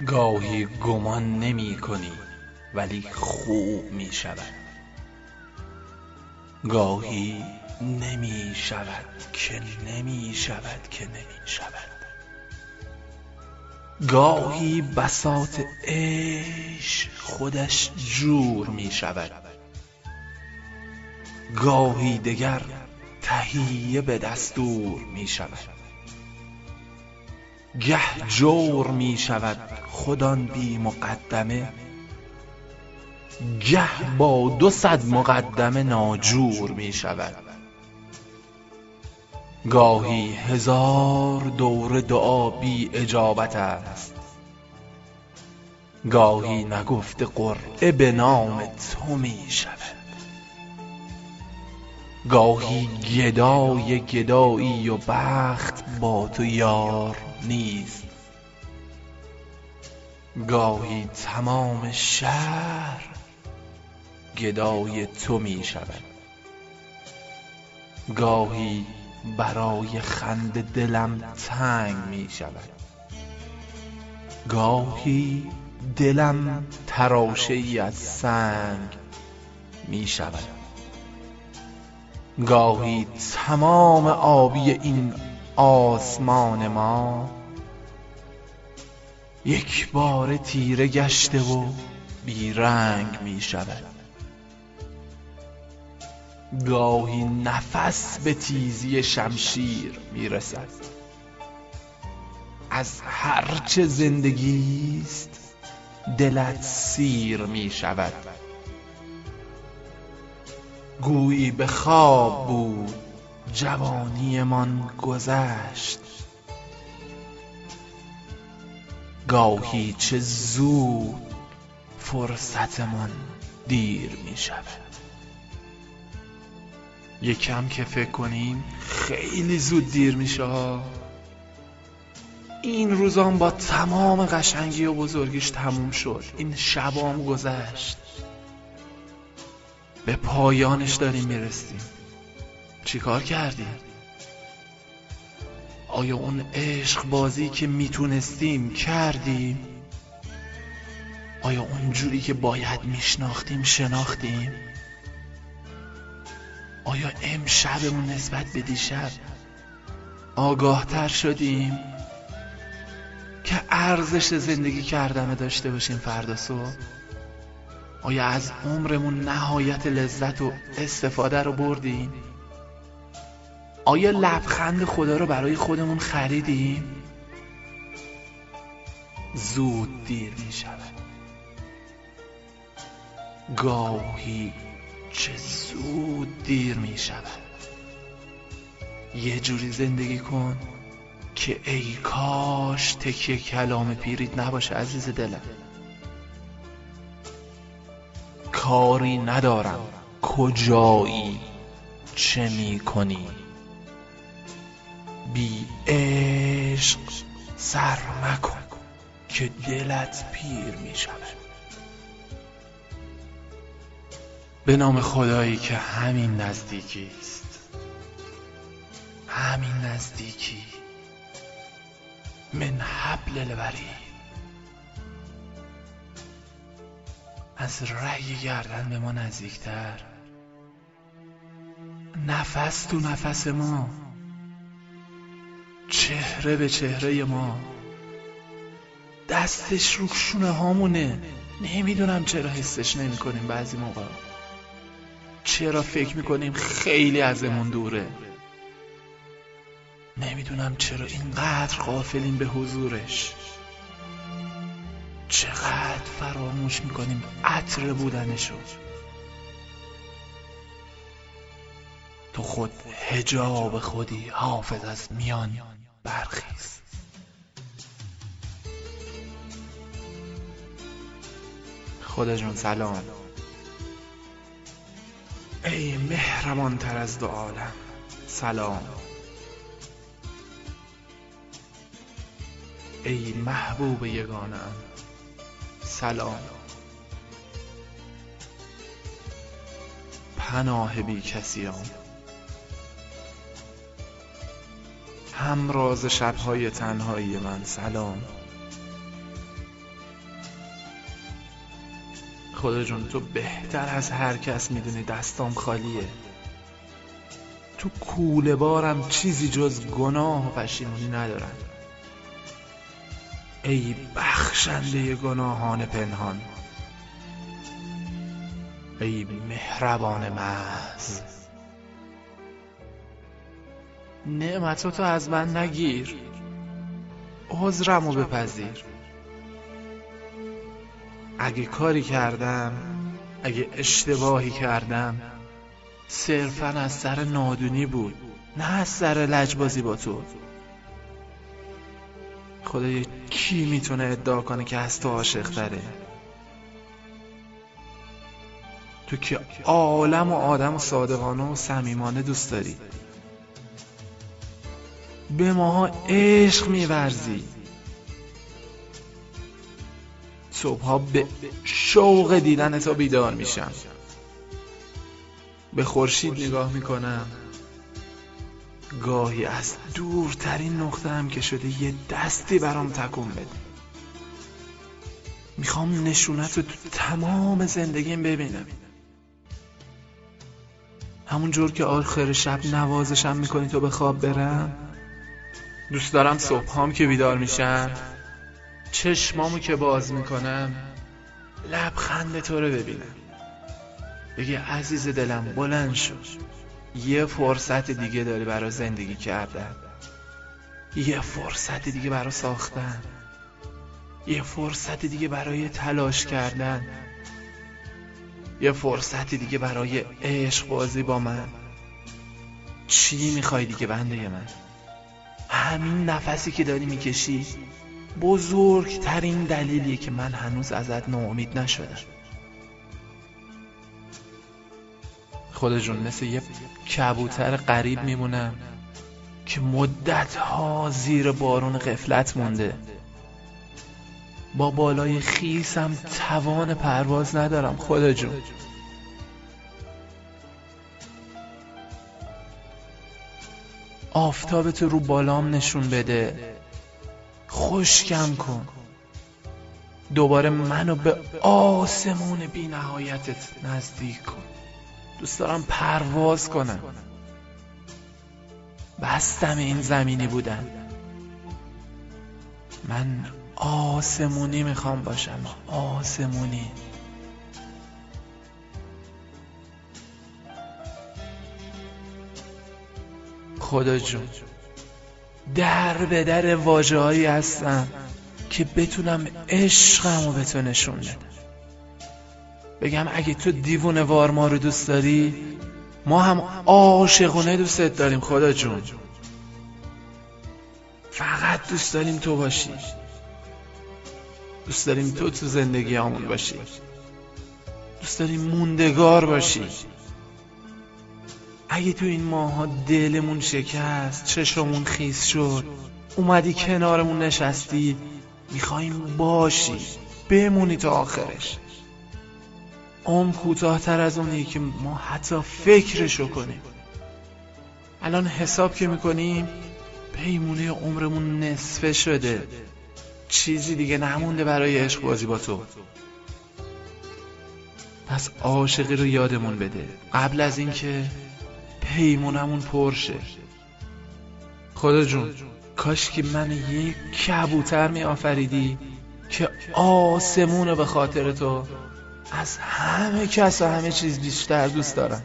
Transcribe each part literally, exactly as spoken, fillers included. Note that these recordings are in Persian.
گاهی گمان نمی کنی ولی خوب می شود. گاهی نمی شود که نمی شود که نمی شود. گاهی بساط عشق خودش جور می شود. گاهی دگر تهیه به دستور می شود. گه جور می شود خود آن بی مقدمه، گه با دو صد مقدمه ناجور می شود. گاهی هزار دور دعا بی اجابت است، گاهی نگفته قرعه به نام تو می شود. گاهی گدای گدایی و بخت با تو یار نیست، گاهی تمام شهر گدای تو می شود. گاهی برای خنده دلم تنگ می شود، گاهی دلم تراشه ای از سنگ می شود. گاهی تمام آبی این آسمان ما یک باره تیره گشته و بی رنگ می شود. گاهی نفس به تیزی شمشیر می رسد، از هرچه زندگیست دلت سیر می شود. گویی به خواب بود جوانی من گذشت، گاهی چه زود فرصت من دیر می شود. یکم که فکر کنیم خیلی زود دیر میشه ها. این روزام با تمام قشنگی و بزرگیش تموم شد. این شبام گذشت، به پایانش داریم میرسیم. چی کار کردیم؟ آیا اون عشق بازی که میتونستیم کردیم؟ آیا اونجوری که باید میشناختیم شناختیم؟ آیا امشبمون نسبت به دیشب آگاه تر شدیم که ارزش زندگی کردن داشته باشیم فردا صبح؟ آیا از عمرمون نهایت لذت و استفاده رو بردیم؟ آیا لبخند خدا رو برای خودمون خریدیم؟ زود دیر می شود، گاهی چه زود دیر می شود. یه جوری زندگی کن که ای کاش تکیه کلام پیریت نباشه عزیز دلم. کاری ندارم کجایی چه می کنی، بی عشق سر مکن که دلت پیر می شود. به نام خدایی که همین نزدیکی است، همین نزدیکی، من حبل الورید، از رگ گردن به ما نزدیکتر، نفس تو نفس ما، چهره به چهره ما، دستش رو شونه هامونه. نمیدونم چرا حسش نمی کنیم بعضی موقع، چرا فکر میکنیم خیلی ازمون دوره، نمیدونم چرا اینقدر غافلیم به حضورش، چقدر فراموش میکنیم عطر بودنشو. تو خود حجاب خودی، حافظ از میان برخیز. خدا جون سلام، ای مهربان تر از دو عالم سلام، ای محبوب یگانه‌ام سلام، پناه بی کسیام، همراز شب‌های تنهایی من سلام، خدا جون تو بهتر از هر کس میدونی دستام خالیه. تو کوله بارم چیزی جز گناه و پشیمونی ندارم. ای بخشنده گناهان پنهان، ای مهربان محض، نعمتاتو از من نگیر، عذرمو بپذیر. اگه کاری کردم، اگه اشتباهی کردم، صرفاً از سر نادونی بود، نه از سر لجبازی با تو. خدایا کی میتونه ادعا کنه که از تو عاشق تره؟ تو که عالم و آدم و صادقانه و صمیمانه دوست داری، به ماها عشق میورزی. صبحها به شوق دیدن تو بیدار میشم، به خورشید نگاه میکنم، گاهی از دورترین نقطه هم که شده یه دستی برام تکون بده. میخوام نشونت رو تو تمام زندگیم ببینم، همون جور که آخر شب نوازشم میکنی تو به خواب برم. دوست دارم صبحام که بیدار میشم، چشمامو که باز میکنم، لبخند تو رو ببینم، بگی عزیز دلم بلند شو، یه فرصت دیگه داری برای زندگی کردن، یه فرصت دیگه برای ساختن، یه فرصت دیگه برای تلاش کردن، یه فرصت دیگه برای عشق بازی با من. چی میخوای دیگه بنده من؟ همین نفسی که داری میکشی بزرگترین دلیلیه که من هنوز ازت ناامید نشدم. خدا جون مثل یه کبوتر غریب میمونم که مدت‌ها زیر بارون غفلت مونده. با بالای خیسم توان پرواز ندارم. خدا جون آفتابت رو بالام نشون بده، خشکم کن، دوباره منو به آسمون بی نهایتت نزدیک کن. دوست دارم پرواز کنم، بستم این زمینی بودن، من آسمونی میخوام باشم، آسمونی. خدا جون در به در واژه‌هایی هستم که بتونم عشقمو به تو نشون بدم، بگم اگه تو دیوونه وار ما رو دوست داری، ما هم عاشقونه دوستت داریم. خدا جون فقط دوست داریم تو باشی، دوست داریم تو تو زندگی همون باشی، دوست داریم موندگار باشی. اگه تو این ماها دلمون شکست، چشمون خیس شد، اومدی کنارمون نشستی، میخواییم باشی، بمونی تا آخرش. عمر کوتاه‌تر از اونی که ما حتی فکرشو کنیم. الان حساب که میکنیم پیمونه عمرمون نصفه شده، چیزی دیگه نمونده برای عشق بازی با تو. پس عاشقی رو یادمون بده قبل از اینکه پیمونمون پر شه. خدا جون کاش که من یک کبوتر می آفریدی که آسمون رو به خاطر تو از همه کس و همه چیز بیشتر دوست دارم.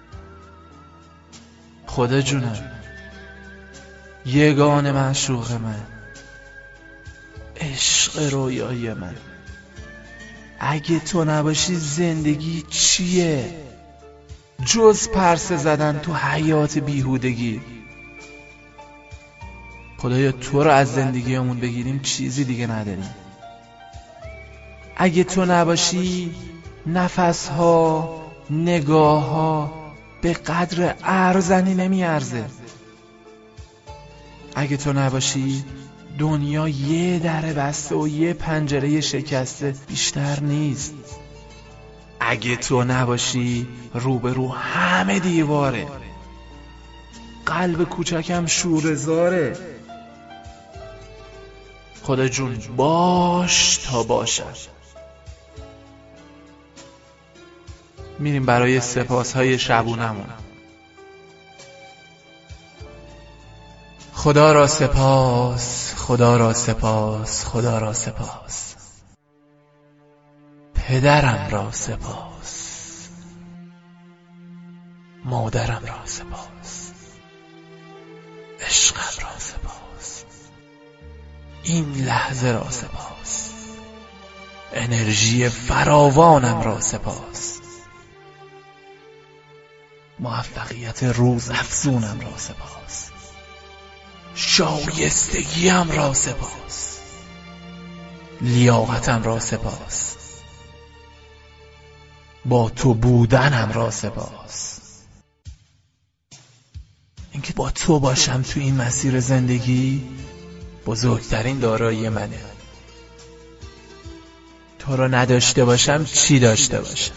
خدا جونم یگان معشوق من، عشق رویایی من، اگه تو نباشی زندگی چیه جز پرسه زدن تو حیات بیهودگی. خدایا تو رو از زندگیمون بگیریم چیزی دیگه نداریم. اگه تو نباشی نفسها، نگاهها به قدر ارزنی نمی ارزه. اگه تو نباشی دنیا یه در بسته و یه پنجره شکسته بیشتر نیست. اگه تو نباشی روبرو همه دیواره، قلب کوچکم شوره‌زاره. خدا جون باش تا باشم. میریم برای سپاسهای شبونمون. خدا را سپاس، خدا را سپاس، خدا را سپاس. پدرم را سپاس، مادرم را سپاس، عشقم را سپاس، این لحظه را سپاس، انرژی فراوانم را سپاس، موفقیت روز افزونم را سپاس، شایستگیم را سپاس، لیاقتم را سپاس، با تو بودنم را سپاس. اینکه با تو باشم تو این مسیر زندگی بزرگترین دارایی منه. تو رو نداشته باشم چی داشته باشم؟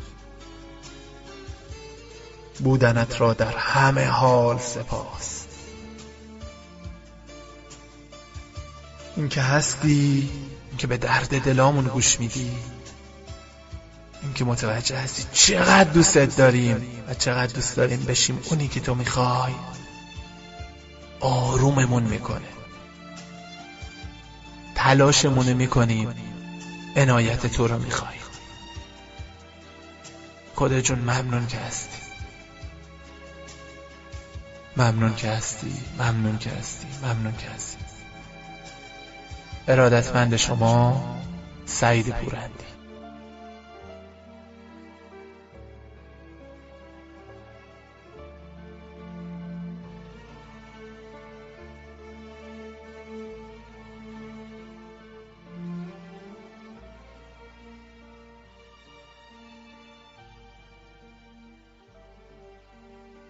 بودنت را در همه حال سپاس. اینکه هستی، اینکه به درد دلامون گوش میدی، اینکه متوجه هستی چقدر دوستت داریم و چقدر دوست داریم بشیم اونی که تو میخوای، آروممون میکنه. تلاشمون میکنیم عنایت تو رو میخوای. خدا جون ممنون که هستی، ممنون که هستی، ممنون که هستی، ممنون که هستی. ارادتمند شما، سعید پورندی.